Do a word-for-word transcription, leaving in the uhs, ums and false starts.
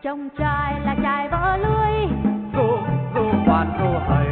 Trong chài là chài vỡ lưới, ru ru khoan ru hầy,